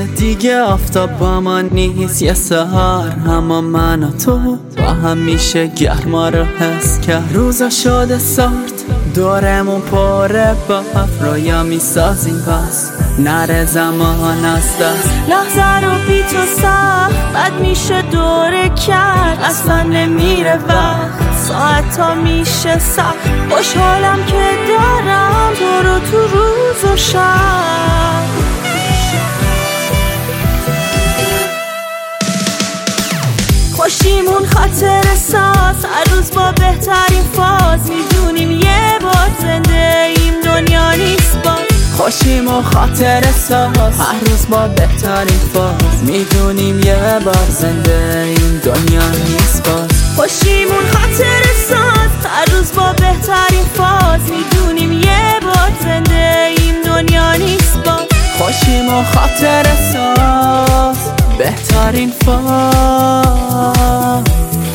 دیگه آفتاب با ما نیست. یه سهر اما من و تو با هم میشه گرما رو حس کرد. روزا شده سرد دورمون پره با رویا میسازیم بس نره زمان از دست. لحظه رو بی تو سخت بد میشه دوره کرد. اصلا نمیره وقت ساعت ها میشه سخت. خوشحالم که دارم تو رو تو روز و شب. خوشیمون خاطر ساز هر روز با بهترین فاز. میدونیم یه بار زنده این دنیا نیست باز. خوشیم و خاطر ساز هر روز با بهترین فاز. میدونیم یه بار زنده این دنیا نیست باز. خوشیمون خاطر ساز هر روز با بهترین فاز. میدونیم یه بار زنده این دنیا نیست باز. خوشیم و خاطر ساز بهترین فاز.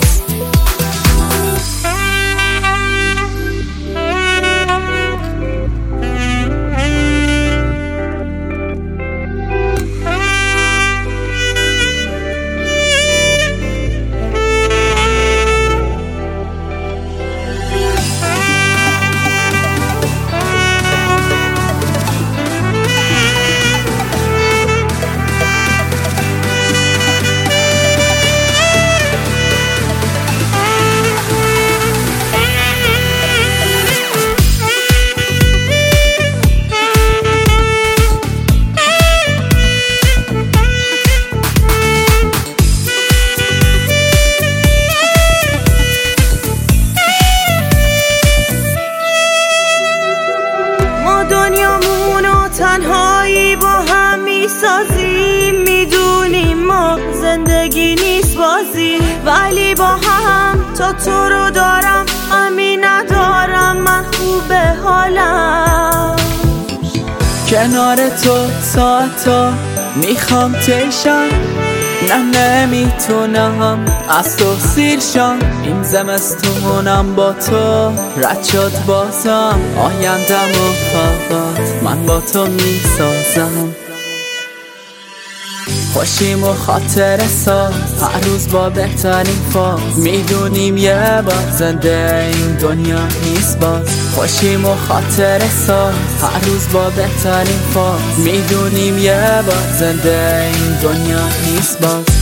دنیامونو تنهایی با هم میسازیم. میدونیم ما زندگی نیست بازی، ولی با هم تا تو رو دارم همی ندارم من خوبه حالم. کنار تو ساعتا میخوام تیشم. نه نمیتونم از تو سیر شم. این زمستونم با تو رد شد بازم. آیندم و فقط من با تو میسازم. خوشیم و خاطر ساز هر روز با بهترین فاز. میدونیم یه بار زنده این دنیا نیست باز. خوشیم و خاطر ساز هر روز با بهترین فاز. میدونیم یه بار زنده این دنیا نیست باز.